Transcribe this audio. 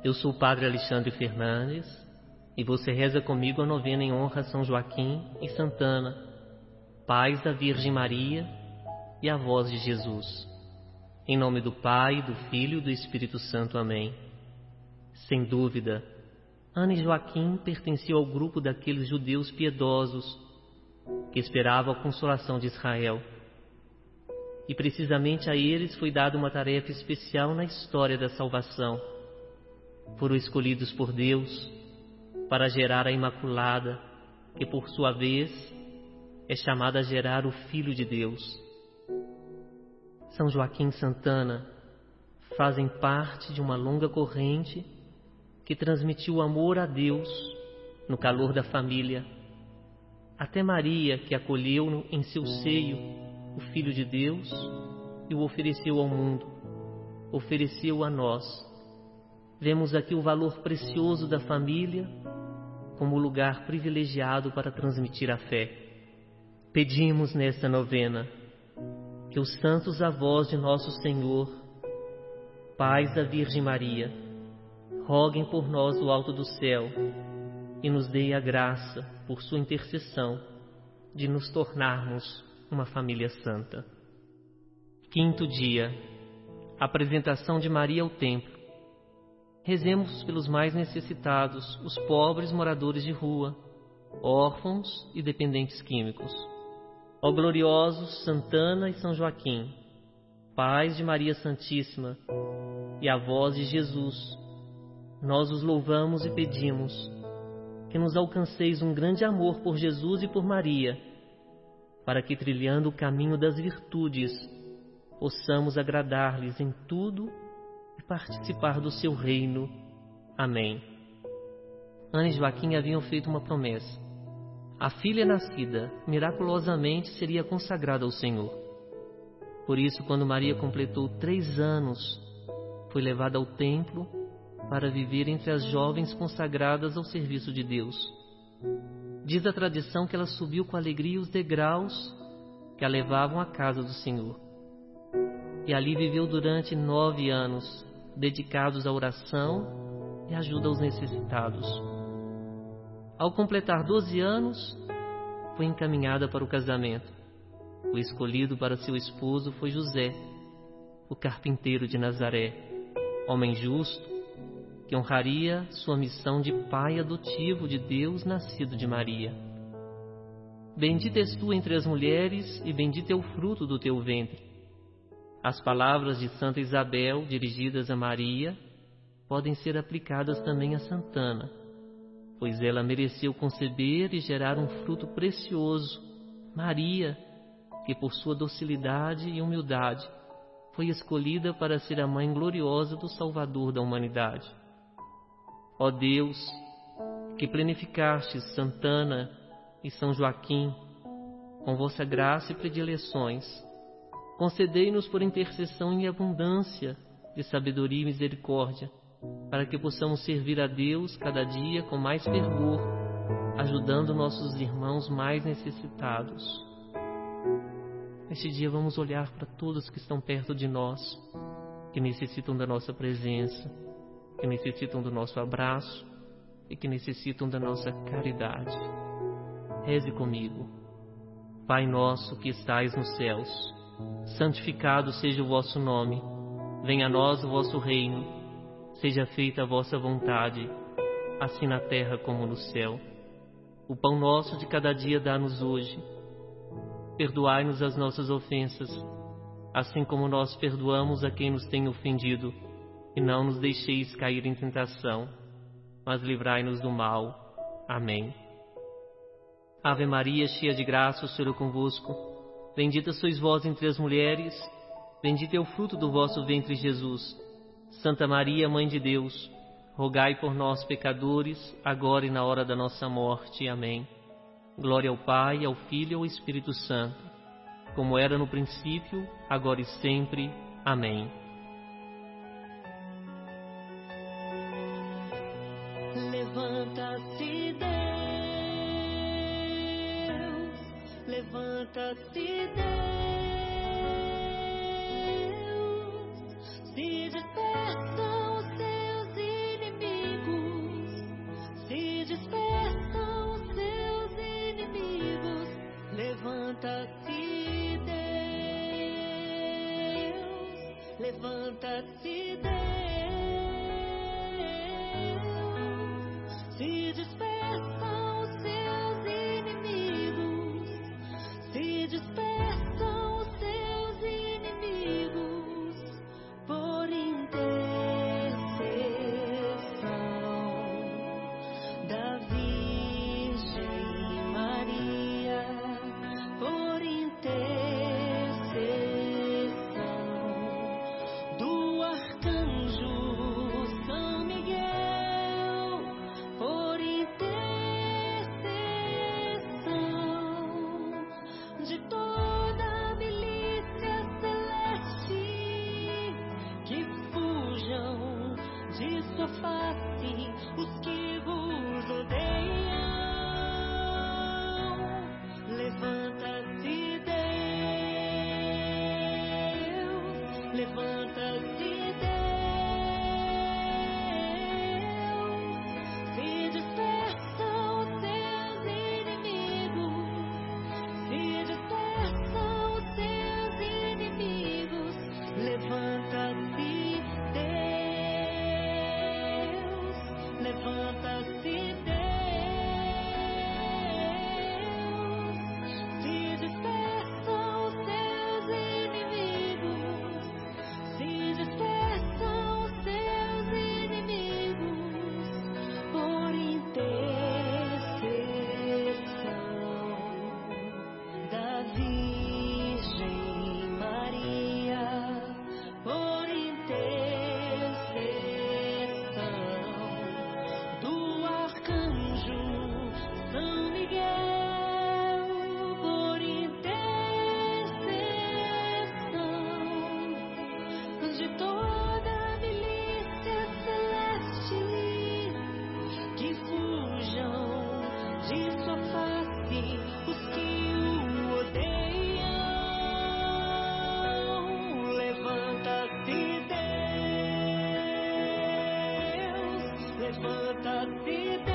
Eu sou o Padre Alexandre Fernandes e você reza comigo a novena em honra a São Joaquim e Santana, pais da Virgem Maria e avós de Jesus. Em nome do Pai, do Filho e do Espírito Santo. Amém. Sem dúvida, Ana e Joaquim pertenciam ao grupo daqueles judeus piedosos que esperavam a consolação de Israel. E precisamente a eles foi dada uma tarefa especial na história da salvação. Foram escolhidos por Deus para gerar a Imaculada, que por sua vez é chamada a gerar o Filho de Deus. São Joaquim e Santana fazem parte de uma longa corrente que transmitiu o amor a Deus no calor da família. Até Maria, que acolheu em seu seio o Filho de Deus e o ofereceu ao mundo, ofereceu a nós. Vemos aqui o valor precioso da família como lugar privilegiado para transmitir a fé. Pedimos nesta novena que os santos avós de nosso Senhor, pais da Virgem Maria, roguem por nós do alto do céu e nos dê a graça, por sua intercessão, de nos tornarmos uma família santa. Quinto dia, apresentação de Maria ao templo. Rezemos pelos mais necessitados, os pobres moradores de rua, órfãos e dependentes químicos. Ó gloriosos Santana e São Joaquim, pais de Maria Santíssima e avós de Jesus, nós os louvamos e pedimos que nos alcanceis um grande amor por Jesus e por Maria, para que, trilhando o caminho das virtudes, possamos agradar-lhes em tudo e participar do seu reino. Amém. Ana e Joaquim haviam feito uma promessa. A filha nascida miraculosamente seria consagrada ao Senhor. Por isso, quando Maria completou 3 anos, foi levada ao templo para viver entre as jovens consagradas ao serviço de Deus. Diz a tradição que ela subiu com alegria os degraus que a levavam à casa do Senhor. E ali viveu durante 9 anos, dedicados à oração e ajuda aos necessitados. Ao completar 12 anos, foi encaminhada para o casamento. O escolhido para seu esposo foi José, o carpinteiro de Nazaré, homem justo, que honraria sua missão de pai adotivo de Deus nascido de Maria. Bendita és tu entre as mulheres e bendito é o fruto do teu ventre. As palavras de Santa Isabel, dirigidas a Maria, podem ser aplicadas também a Santana, pois ela mereceu conceber e gerar um fruto precioso. Maria, que por sua docilidade e humildade foi escolhida para ser a mãe gloriosa do Salvador da humanidade. Ó Deus, que plenificastes Santana e São Joaquim com vossa graça e predileções, concedei-nos por intercessão em abundância de sabedoria e misericórdia, para que possamos servir a Deus cada dia com mais fervor, ajudando nossos irmãos mais necessitados. Neste dia vamos olhar para todos que estão perto de nós, que necessitam da nossa presença, que necessitam do nosso abraço e que necessitam da nossa caridade. Reze comigo. Pai nosso que estais nos céus, santificado seja o vosso nome. Venha a nós o vosso reino. Seja feita a vossa vontade, assim na terra como no céu. O pão nosso de cada dia dá-nos hoje. Perdoai-nos as nossas ofensas, assim como nós perdoamos a quem nos tem ofendido. E não nos deixeis cair em tentação, mas livrai-nos do mal. Amém. Ave Maria, cheia de graça, o Senhor é convosco. Bendita sois vós entre as mulheres, bendito é o fruto do vosso ventre, Jesus. Santa Maria, Mãe de Deus, rogai por nós, pecadores, agora e na hora da nossa morte. Amém. Glória ao Pai, ao Filho e ao Espírito Santo, como era no princípio, agora e sempre. Amém. Levanta-se, Deus, levanta-se, Deus, se dispersam os seus inimigos. levanta-se Deus, se dispersam os seus inimigos, se dispersam os seus inimigos, por intercessão da Virgem Maria, por intercessão do arcanjo São Miguel, por intercessão de toda a milícia celeste, que fujam de sua face os que vos odeiam. Levanta-se Deus, levanta-se Deus, se dispersam os seus inimigos, se dispersam os seus inimigos. Levanta-se Deus, levanta-se Deus, se dispersam os seus inimigos, se dispersam os seus inimigos, por intercessão da Virgem Maria, por intercessão do arcanjo São Miguel, por intercessão de toda a milícia celeste, que fujam de sua face os que o odeiam. Levanta-se Deus, levanta-se Deus.